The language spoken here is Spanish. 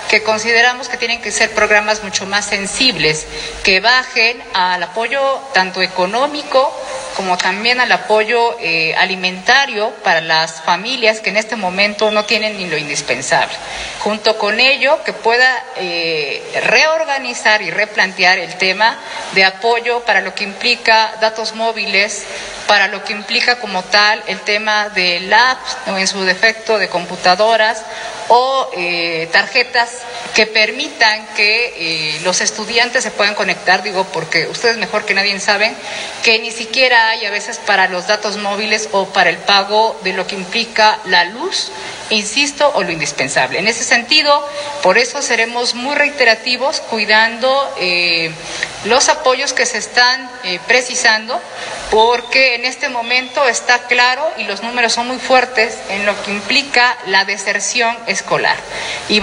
que consideramos que tienen que ser programas mucho más sensibles, que bajen al apoyo tanto económico como también al apoyo alimentario para las familias que en este momento no tienen ni lo indispensable. Junto con ello, que pueda reorganizar y replantear el tema de apoyo para lo que implica datos móviles, para lo que implica como tal el tema de labs o en su defecto de computadoras o tarjetas que permitan que los estudiantes se puedan conectar, digo, porque ustedes mejor que nadie saben que ni siquiera hay a veces para los datos móviles o para el pago de lo que implica la luz, insisto, o lo indispensable. En ese sentido, por eso seremos muy reiterativos cuidando los apoyos que se están precisando, porque en este momento está claro y los números son muy fuertes en lo que implica la deserción escolar. Y